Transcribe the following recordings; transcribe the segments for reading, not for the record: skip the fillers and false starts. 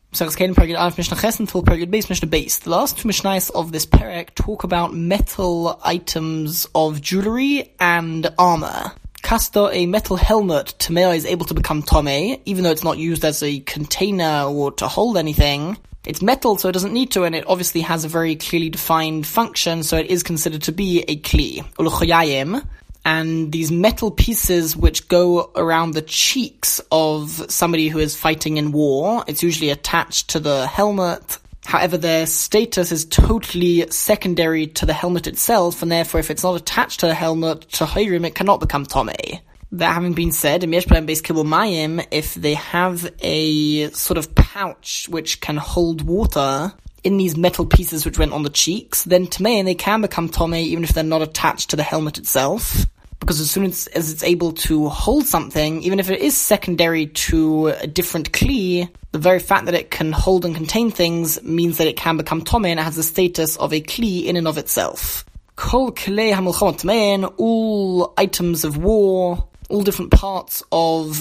The last two Mishnayos of this Perek talk about metal items of jewelry and armor. Kasta, a metal helmet, Tamei is able to become Tomei, even though it's not used as a container or to hold anything. It's metal, so it doesn't need to, and it obviously has a very clearly defined function, so it is considered to be a kli. Uluchoyayim. And these metal pieces which go around the cheeks of somebody who is fighting in war, it's usually attached to the helmet. However, their status is totally secondary to the helmet itself, and therefore if it's not attached to the helmet, to Hirim, it cannot become Tomei. That having been said, if they have a sort of pouch which can hold water in these metal pieces which went on the cheeks, then Tomei, they can become Tomei even if they're not attached to the helmet itself. Because as soon as it's able to hold something, even if it is secondary to a different kli, the very fact that it can hold and contain things means that it can become Tomei and it has the status of a kli in and of itself. Kol klei hamilchama Tomein, all items of war, all different parts of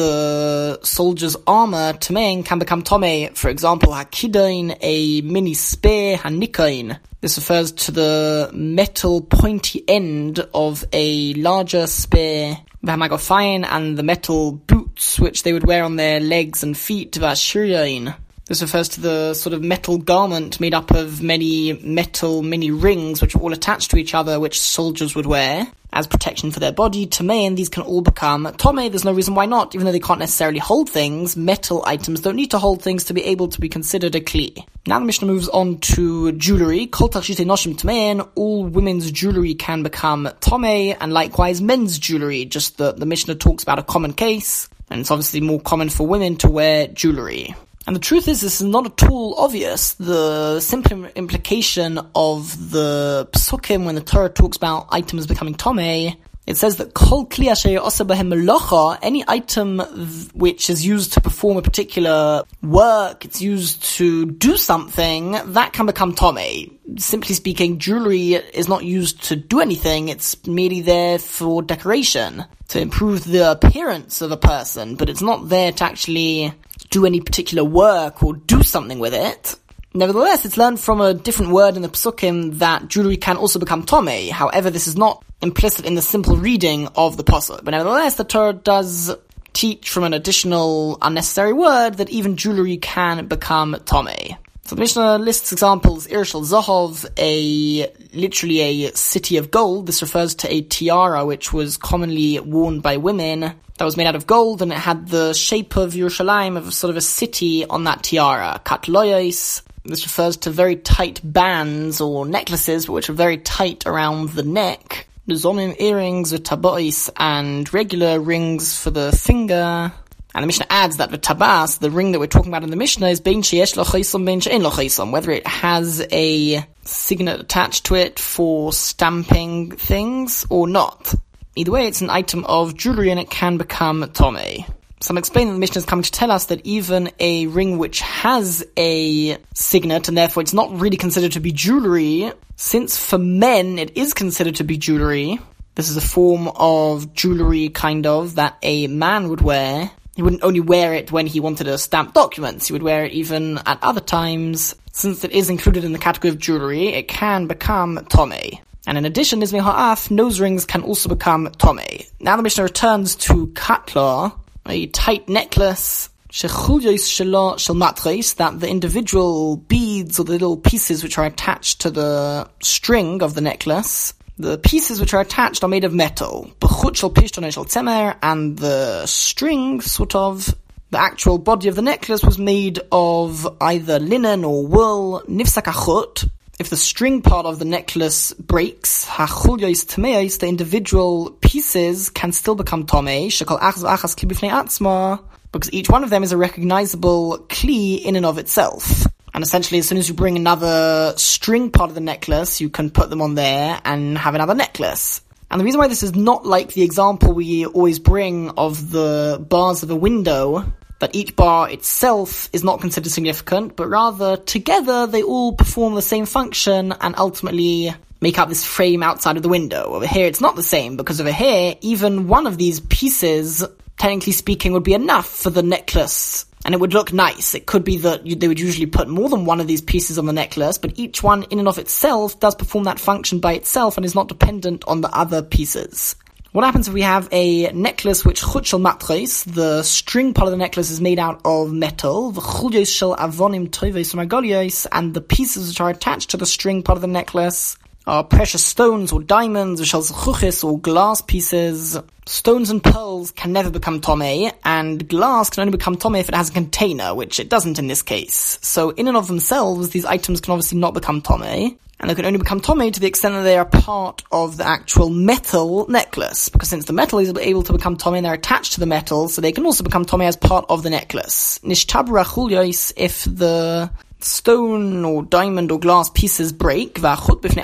the soldier's armor, Tomein, can become Tomei. For example, hakidain, a mini spear, hanikain. This refers to the metal pointy end of a larger spear, v'hamagofayin, and the metal boots which they would wear on their legs and feet, v'ashiryain. This refers to the sort of metal garment made up of many metal mini rings which are all attached to each other, which soldiers would wear as protection for their body. Tomei, and these can all become Tomei. There's no reason why not. Even though they can't necessarily hold things, metal items don't need to hold things to be able to be considered a kli. Now the Mishnah moves on to jewelry. Kol tachshitei noshim Tomein, all women's jewelry can become Tomei, and likewise men's jewelry. Just the Mishnah talks about a common case, and it's obviously more common for women to wear jewelry. And the truth is, this is not at all obvious. The simple implication of the Psukim, when the Torah talks about items becoming Tomei, it says that Kol kli asher yosa b'hem melacha, any item which is used to perform a particular work, it's used to do something, that can become Tomei. Simply speaking, jewelry is not used to do anything, it's merely there for decoration, to improve the appearance of a person, but it's not there to actually do any particular work or do something with it. Nevertheless, it's learned from a different word in the Psukim that jewelry can also become Tomei. However, this is not implicit in the simple reading of the Pasuk. But nevertheless, the Torah does teach from an additional unnecessary word that even jewelry can become Tomei. So the Mishnah lists examples, Irshal Zahov, literally a city of gold. This refers to a tiara which was commonly worn by women that was made out of gold, and it had the shape of Yerushalayim, of sort of a city on that tiara. Katloyos, this refers to very tight bands or necklaces, which are very tight around the neck. Nuzomim earrings, tabois, and regular rings for the finger. And the Mishnah adds that the tabas, the ring that we're talking about in the Mishnah, is bein sheyesh lo chaysom, bein she'en lo chaysom, whether it has a signet attached to it for stamping things or not. Either way, it's an item of jewelry and it can become Tomei. Some explain that the Mishnah is coming to tell us that even a ring which has a signet, and therefore it's not really considered to be jewelry, since for men it is considered to be jewelry, this is a form of jewelry kind of that a man would wear. He wouldn't only wear it when he wanted to stamp documents, he would wear it even at other times. Since it is included in the category of jewelry, it can become Tomei. And in addition, Nizmei Ha'af, nose rings can also become Tomei. Now the Mishnah returns to Katla, a tight necklace, Shechulyos shelo shel matris, that the individual beads or the little pieces which are attached to the string of the necklace, the pieces which are attached are made of metal. B'chut shel pishton shel tzemer, and the string, sort of, the actual body of the necklace was made of either linen or wool. Nifsak achut, if the string part of the necklace breaks, hachulyos tameis, the individual pieces can still become tomei. Shekol achas v'achas kli b'fnei atzma, because each one of them is a recognizable kli in and of itself. And essentially, as soon as you bring another string part of the necklace, you can put them on there and have another necklace. And the reason why this is not like the example we always bring of the bars of a window, that each bar itself is not considered significant, but rather together they all perform the same function and ultimately make up this frame outside of the window. Over here it's not the same, because over here even one of these pieces, technically speaking, would be enough for the necklace and it would look nice. It could be that they would usually put more than one of these pieces on the necklace, but each one in and of itself does perform that function by itself and is not dependent on the other pieces. What happens if we have a necklace which chut shel matros, the string part of the necklace is made out of metal, v'chulyos shel avonim tovos u'margolios, and the pieces which are attached to the string part of the necklace are precious stones or diamonds, or shel zechuchis, or glass pieces. Stones and pearls can never become tomei, and glass can only become tomei if it has a container, which it doesn't in this case. So in and of themselves, these items can obviously not become tomei, and they can only become tomei to the extent that they are part of the actual metal necklace, because since the metal is able to become tomei and they're attached to the metal, so they can also become tomei as part of the necklace. Nishtabra chulyos, if the stone or diamond or glass pieces break, but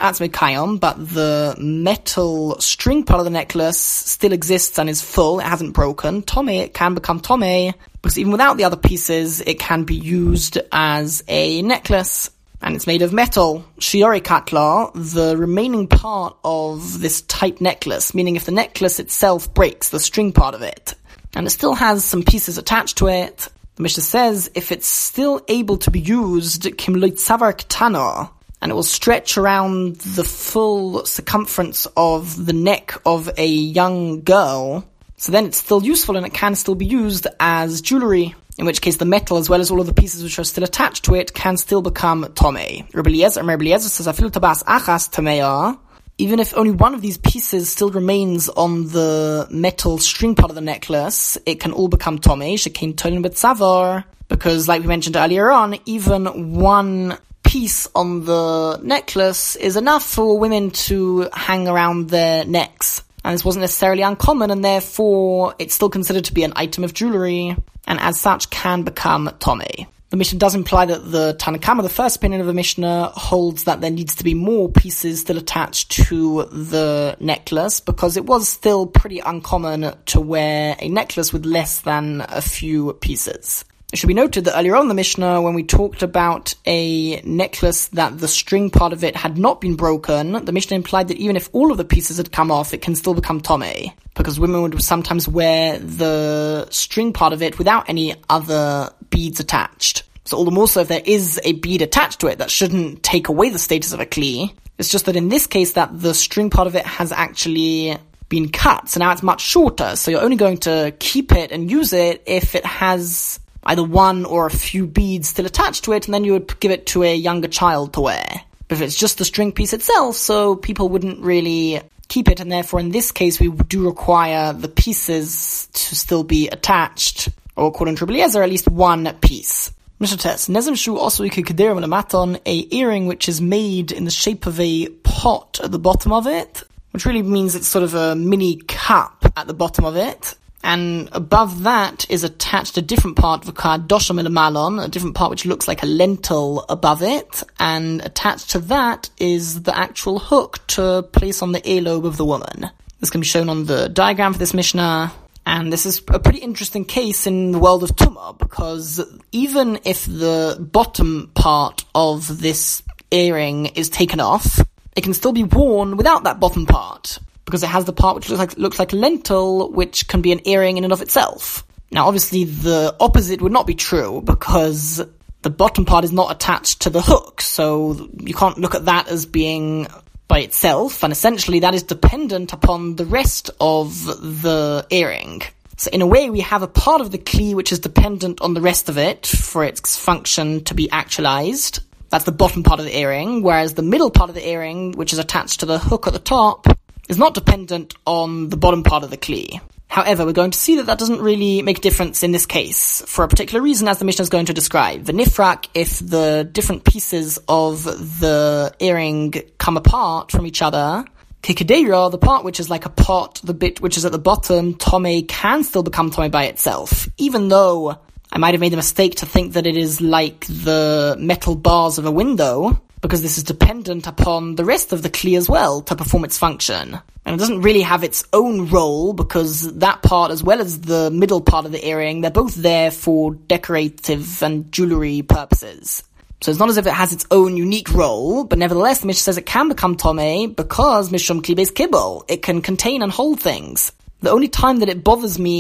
the metal string part of the necklace still exists and is full, it hasn't broken, tomei, it can become tomei, because even without the other pieces, it can be used as a necklace, and it's made of metal. Shiori katla, the remaining part of this type necklace, meaning if the necklace itself breaks, the string part of it, and it still has some pieces attached to it, the Mishnah says, if it's still able to be used, kim lo tzavar ketana, and it will stretch around the full circumference of the neck of a young girl, so then it's still useful and it can still be used as jewelry, in which case the metal, as well as all of the pieces which are still attached to it, can still become tomei. Rabbi Eliezer says, afilu tabas achas tameya, even if only one of these pieces still remains on the metal string part of the necklace, it can all become tomei, shekein tolen betzavar, because like we mentioned earlier on, even one piece on the necklace is enough for women to hang around their necks. And this wasn't necessarily uncommon, and therefore it's still considered to be an item of jewelry, and as such can become tomei. The Mishnah does imply that the Tanna Kamma, the first opinion of the Mishnah, holds that there needs to be more pieces still attached to the necklace, because it was still pretty uncommon to wear a necklace with less than a few pieces. It should be noted that earlier on in the Mishnah, when we talked about a necklace that the string part of it had not been broken, the Mishnah implied that even if all of the pieces had come off, it can still become tomei, because women would sometimes wear the string part of it without any other beads attached. So all the more so if there is a bead attached to it, that shouldn't take away the status of a kli. It's just that in this case that the string part of it has actually been cut, so now it's much shorter, so you're only going to keep it and use it if it has either one or a few beads still attached to it, and then you would give it to a younger child to wear. But if it's just the string piece itself, so people wouldn't really keep it, and therefore in this case we do require the pieces to still be attached, or according to Rabbi Eliezer, at least one piece. Mishnah Tes, Nezem Shu also ikikederim lematon, a earring which is made in the shape of a pot at the bottom of it, which really means it's sort of a mini cup at the bottom of it, and above that is attached a different part, v'kadosha milamalon, a different part which looks like a lentil above it, and attached to that is the actual hook to place on the earlobe of the woman. This can be shown on the diagram for this Mishnah, and this is a pretty interesting case in the world of Tumah, because even if the bottom part of this earring is taken off, it can still be worn without that bottom part, because it has the part which looks like a lentil, which can be an earring in and of itself. Now obviously the opposite would not be true, because the bottom part is not attached to the hook, so you can't look at that as being by itself, and essentially that is dependent upon the rest of the earring. So in a way we have a part of the kli which is dependent on the rest of it for its function to be actualized. That's the bottom part of the earring, whereas the middle part of the earring, which is attached to the hook at the top, is not dependent on the bottom part of the kli. However, we're going to see that that doesn't really make a difference in this case, for a particular reason, as the Mishnah is going to describe. The nifrak, if the different pieces of the earring come apart from each other, kikedeira, the part which is like a pot, the bit which is at the bottom, tomei, can still become tomei by itself, even though I might have made the mistake to think that it is like the metal bars of a window, because this is dependent upon the rest of the kli as well to perform its function. And it doesn't really have its own role, because that part as well as the middle part of the earring, they're both there for decorative and jewelry purposes. So it's not as if it has its own unique role, but nevertheless the Mishnah says it can become tomei because mishum kli beis kibul. It can contain and hold things. The only time that it bothers me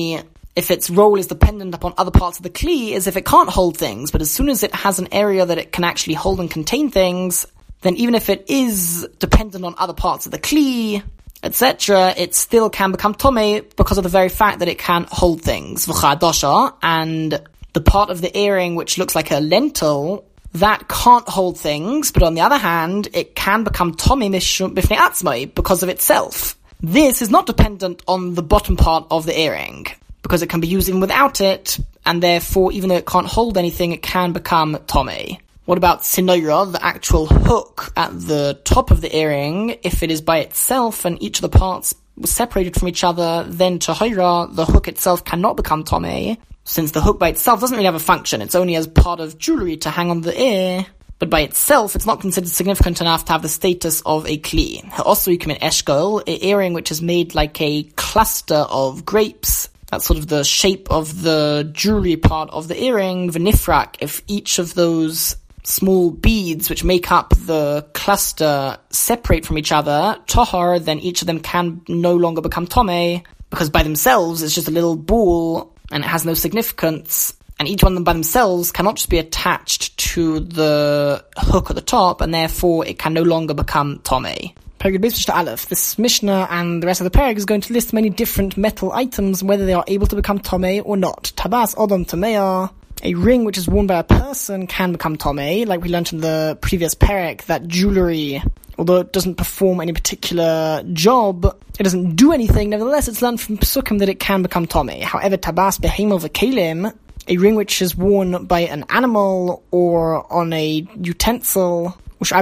if its role is dependent upon other parts of the Kli is if it can't hold things, but as soon as it has an area that it can actually hold and contain things, then even if it is dependent on other parts of the Kli, etc., it still can become Tomei because of the very fact that it can hold things. And the part of the earring which looks like a lentil, that can't hold things, but on the other hand, it can become Tomei Mishum Bifnei Atzmai because of itself. This is not dependent on the bottom part of the earring, because it can be used even without it, and therefore, even though it can't hold anything, it can become Tomei. What about Sinoira, the actual hook at the top of the earring? If it is by itself and each of the parts was separated from each other, then Tahira, the hook itself cannot become Tomei, since the hook by itself doesn't really have a function. It's only as part of jewelry to hang on the ear, but by itself, it's not considered significant enough to have the status of a Kli. Also, you come in Eshkol, an earring which is made like a cluster of grapes. That's sort of the shape of the jewelry part of the earring. V'nifrak, if each of those small beads which make up the cluster separate from each other, Tahar, then each of them can no longer become Tomei, because by themselves it's just a little ball and it has no significance. And each one of them by themselves cannot just be attached to the hook at the top, and therefore it can no longer become Tomei. This Mishnah and the rest of the Perek is going to list many different metal items, whether they are able to become Tomei or not. Tabas Odom Tomea, a ring which is worn by a person can become Tomei, like we learned in the previous Perek, that jewelry, although it doesn't perform any particular job, it doesn't do anything, nevertheless it's learned from Pesukim that it can become Tomei. However, Tabas Behemel V'Kelim, a ring which is worn by an animal or on a utensil,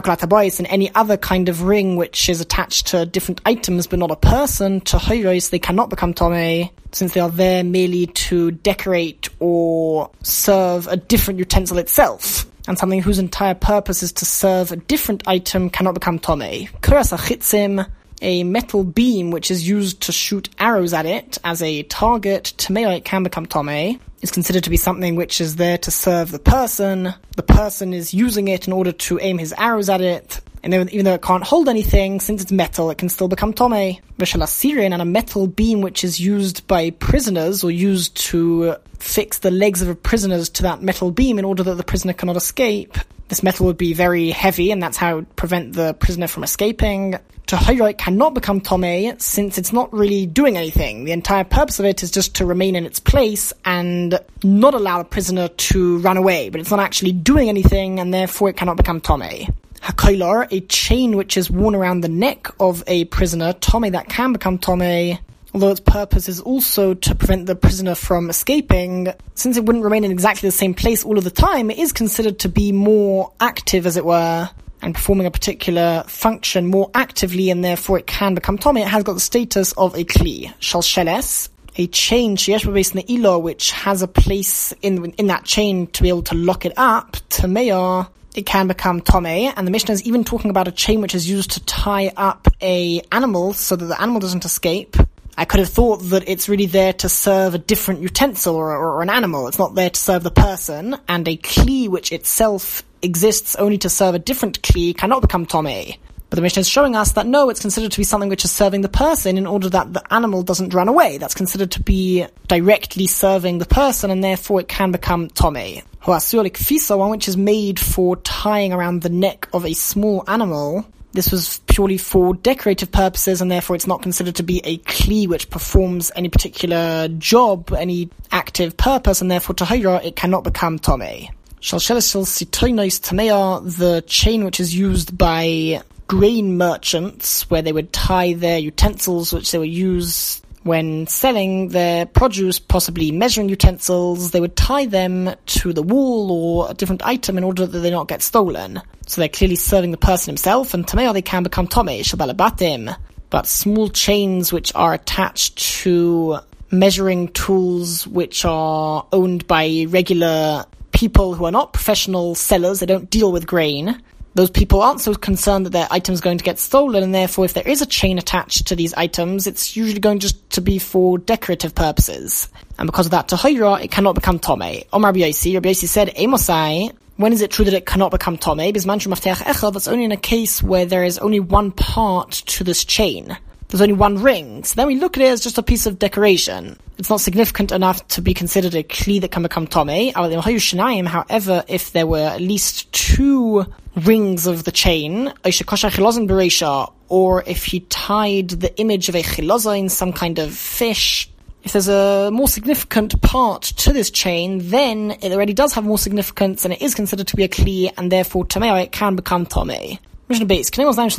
and any other kind of ring which is attached to different items but not a person, to Hoyros, they cannot become Tomei, since they are there merely to decorate or serve a different utensil itself. And something whose entire purpose is to serve a different item cannot become Tomei. Kuras HaChitzim, a metal beam which is used to shoot arrows at it as a target, Tomei, it can become Tomei, is considered to be something which is there to serve the person. The person is using it in order to aim his arrows at it, and even though it can't hold anything, since it's metal, it can still become Tomei. V'shalasirin, and a metal beam which is used by prisoners, or used to fix the legs of prisoners to that metal beam in order that the prisoner cannot escape. This metal would be very heavy, and that's how it would prevent the prisoner from escaping. Tahira, it cannot become Tomei, since it's not really doing anything. The entire purpose of it is just to remain in its place and not allow the prisoner to run away, but it's not actually doing anything, and therefore it cannot become Tomei. Hakoilar, a chain which is worn around the neck of a prisoner, Tomei, that can become Tomei, although its purpose is also to prevent the prisoner from escaping. Since it wouldn't remain in exactly the same place all of the time, it is considered to be more active, as it were, and performing a particular function more actively, and therefore it can become Tomei. It has got the status of a Kli. Shalsheles, a chain, Sheyesh based in the Ilo, which has a place in that chain to be able to lock it up, Tomei, it can become Tomei. And the Mishnah is even talking about a chain which is used to tie up a animal so that the animal doesn't escape. I could have thought that it's really there to serve a different utensil or an animal. It's not there to serve the person, and a Kli which itself exists only to serve a different Kli cannot become Tomei. But the Mishnah is showing us that no, it's considered to be something which is serving the person in order that the animal doesn't run away. That's considered to be directly serving the person, and therefore it can become Tomei. Hoasurik Fisa, one which is made for tying around the neck of a small animal. This was purely for decorative purposes, and therefore it's not considered to be a Kli which performs any particular job, any active purpose, and therefore Tahira, it cannot become Tomei. Shalsheleshel Sitoinois Tamea, the chain which is used by grain merchants, where they would tie their utensils which they would use when selling their produce, possibly measuring utensils, they would tie them to the wall or a different item in order that they not get stolen. So they're clearly serving the person himself, and Tamea, they can become Tomei, Shabalabatim. But small chains which are attached to measuring tools which are owned by regular people who are not professional sellers, they don't deal with grain, those people aren't so concerned that their item's going to get stolen, and therefore if there is a chain attached to these items, it's usually going just to be for decorative purposes. And because of that, Tahira, it cannot become Tomei. Omar Rabbi Yossi said, Emosai, when is it true that it cannot become Tomei? Bismanchu Mafteach Echad, that's only in a case where there is only one part to this chain. There's only one ring. So then we look at it as just a piece of decoration. it's not significant enough to be considered a kli that can become tomei. However, if there were at least 2 rings of the chain, or if he tied the image of a chilozin, some kind of fish, if there's a more significant part to this chain, then it already does have more significance and it is considered to be a kli, and therefore tamei, it can become tomei. Mishnah Beis,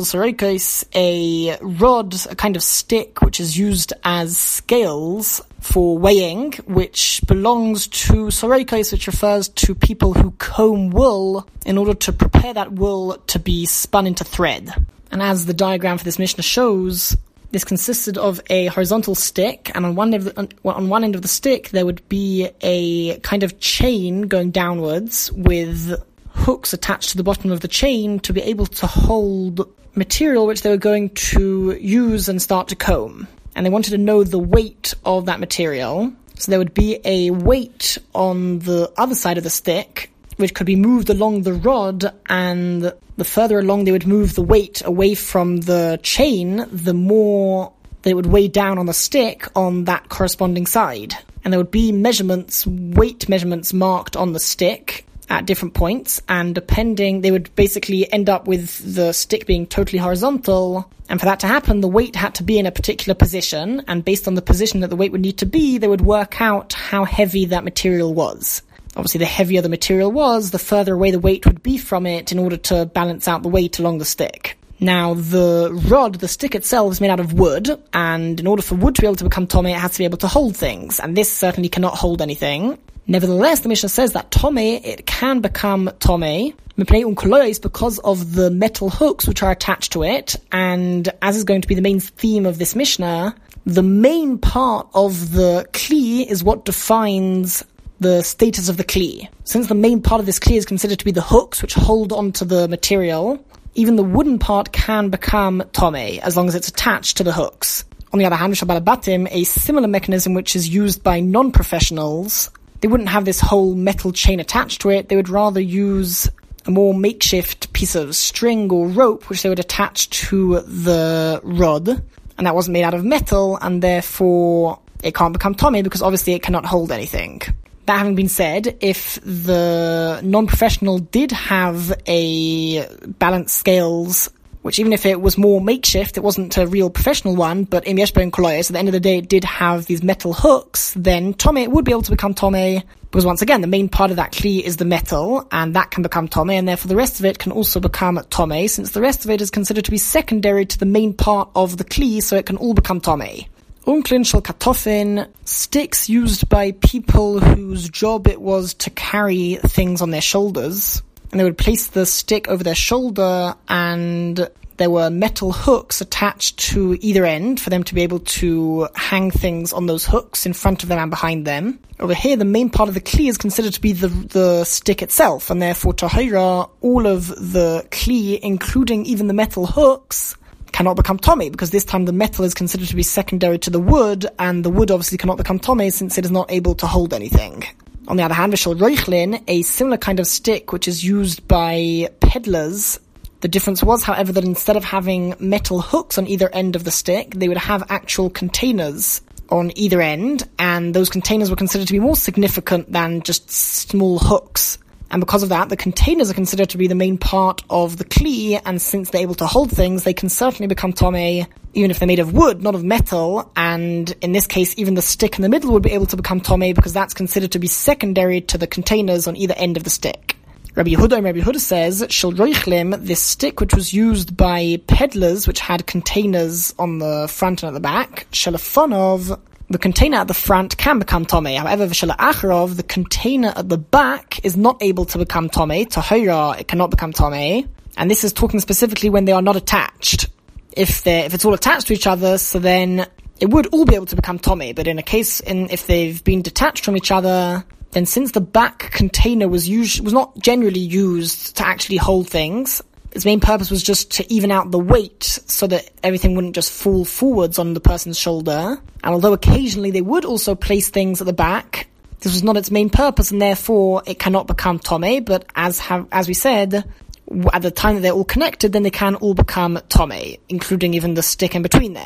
a rod, a kind of stick which is used as scales for weighing, which belongs to sorokos, which refers to people who comb wool in order to prepare that wool to be spun into thread. And as the diagram for this Mishnah shows, this consisted of a horizontal stick, and on one end of the stick there would be a kind of chain going downwards with hooks attached to the bottom of the chain to be able to hold material which they were going to use and start to comb. And they wanted to know the weight of that material. So there would be a weight on the other side of the stick which could be moved along the rod, and the further along they would move the weight away from the chain, the more they would weigh down on the stick on that corresponding side. And there would be weight measurements marked on the stick at different points, and they would basically end up with the stick being totally horizontal, and for that to happen, the weight had to be in a particular position, and based on the position that the weight would need to be, they would work out how heavy that material was. Obviously, the heavier the material was, the further away the weight would be from it in order to balance out the weight along the stick. Now, the rod, the stick itself, is made out of wood, and in order for wood to be able to become tomei, it has to be able to hold things, and this certainly cannot hold anything. Nevertheless, the Mishnah says that tomei, it can become tomei, because of the metal hooks which are attached to it, and as is going to be the main theme of this Mishnah, the main part of the kli is what defines the status of the kli. Since the main part of this kli is considered to be the hooks which hold onto the material, even the wooden part can become tomei, as long as it's attached to the hooks. On the other hand, a similar mechanism which is used by non-professionals, they wouldn't have this whole metal chain attached to it, they would rather use a more makeshift piece of string or rope which they would attach to the rod, and that wasn't made out of metal, and therefore it can't become tomei because obviously it cannot hold anything. That having been said, if the non-professional did have a balanced scales, which even if it was more makeshift, it wasn't a real professional one, but im yesh ben koloyos, at the end of the day it did have these metal hooks, then tomei would be able to become tomei, because once again, the main part of that kli is the metal, and that can become tomei, and therefore the rest of it can also become tomei, since the rest of it is considered to be secondary to the main part of the kli, so it can all become tomei. Unklin shel katofin, sticks used by people whose job it was to carry things on their shoulders, and they would place the stick over their shoulder, and there were metal hooks attached to either end for them to be able to hang things on those hooks in front of them and behind them. Over here, the main part of the kli is considered to be the stick itself, and therefore tahira, all of the kli, including even the metal hooks, cannot become tomei, because this time the metal is considered to be secondary to the wood, and the wood obviously cannot become tomei since it is not able to hold anything. On the other hand, v'shel roichlin, a similar kind of stick which is used by peddlers. The difference was, however, that instead of having metal hooks on either end of the stick, they would have actual containers on either end, and those containers were considered to be more significant than just small hooks. And because of that, the containers are considered to be the main part of the kli, and since they're able to hold things, they can certainly become tomei, even if they're made of wood, not of metal, and in this case, even the stick in the middle would be able to become tomei, because that's considered to be secondary to the containers on either end of the stick. Rabbi Yehuda says, Shel roichlim, this stick which was used by peddlers, which had containers on the front and at the back, shelafonov, the container at the front can become tomei. However, v'shel acharov, the container at the back is not able to become tomei. Tahira, it cannot become tomei. And this is talking specifically when they are not attached. If it's all attached to each other, so then it would all be able to become tomei. But in a case, if they've been detached from each other, then since the back container was not generally used to actually hold things, its main purpose was just to even out the weight so that everything wouldn't just fall forwards on the person's shoulder. And although occasionally they would also place things at the back, this was not its main purpose, and therefore it cannot become tomei. But as we said, at the time that they're all connected, then they can all become tomei, including even the stick in between them.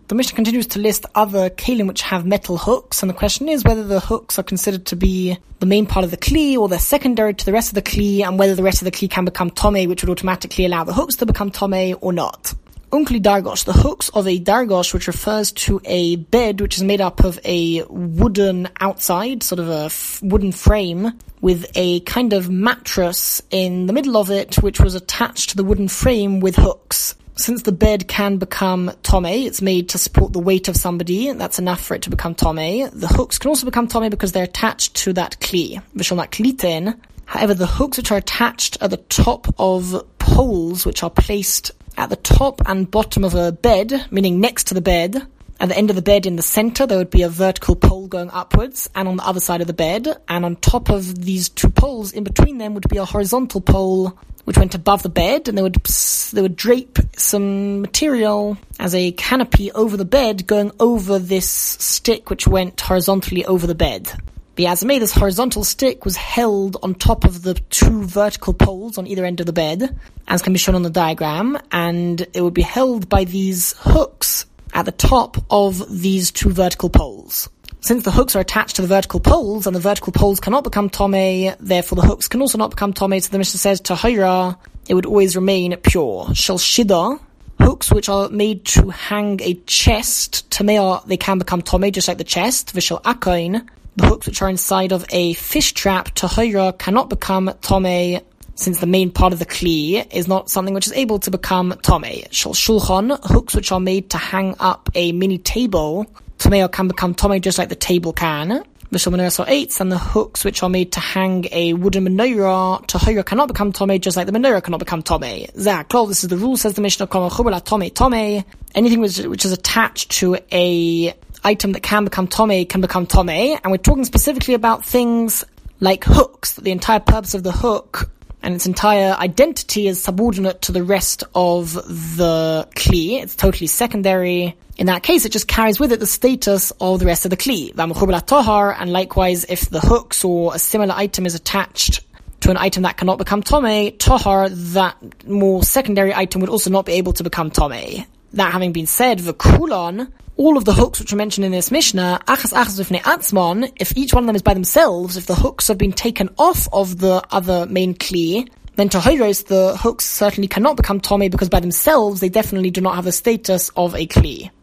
The Mishnah continues to list other kelim which have metal hooks, and the question is whether the hooks are considered to be the main part of the kli, or they're secondary to the rest of the kli, and whether the rest of the kli can become tomei, which would automatically allow the hooks to become tomei or not. Unkli dargosh, the hooks of a dargosh, which refers to a bed which is made up of a wooden outside, sort of a wooden frame, with a kind of mattress in the middle of it, which was attached to the wooden frame with hooks. Since the bed can become tomei, it's made to support the weight of somebody, that's enough for it to become tomei. The hooks can also become tomei because they're attached to that kli. Vishalnak kliten. However, the hooks which are attached at the top of poles, which are placed at the top and bottom of a bed, meaning next to the bed, at the end of the bed in the center, there would be a vertical pole going upwards, and on the other side of the bed, and on top of these two poles, in between them would be a horizontal pole, which went above the bed, and they would drape some material as a canopy over the bed, going over this stick which went horizontally over the bed. Biazmei, this horizontal stick was held on top of the two vertical poles on either end of the bed, as can be shown on the diagram, and it would be held by these hooks at the top of these two vertical poles. Since the hooks are attached to the vertical poles, and the vertical poles cannot become tomei, therefore the hooks can also not become tomei, so the Mishnah says, tahira, it would always remain pure. Shel shida, hooks which are made to hang a chest, tamei, they can become tomei, just like the chest. Vishal akain, the hooks which are inside of a fish trap, tahira, cannot become tomei, since the main part of the kli is not something which is able to become tomei. Shel shulchan, hooks which are made to hang up a mini table, tamei can become tomei just like the table can. Vishal menorah eitz, and the hooks which are made to hang a wooden menorah, tahira, cannot become tomei just like the menorah cannot become tomei. Zaklol, this is the rule, says the Mishnah, tomei. Anything which is attached to a item that can become tomei can become tomei, and we're talking specifically about things like hooks, that the entire purpose of the hook and its entire identity is subordinate to the rest of the kli. It's totally secondary. In that case, it just carries with it the status of the rest of the kli. And likewise, if the hooks or a similar item is attached to an item that cannot become tomei, tahar, that more secondary item would also not be able to become tomei. That having been said, v'kulon, all of the hooks which are mentioned in this Mishnah, achas v'fnei atzmon, if each one of them is by themselves, if the hooks have been taken off of the other main kli, then tahiros, the hooks certainly cannot become tomei, because by themselves they definitely do not have the status of a kli.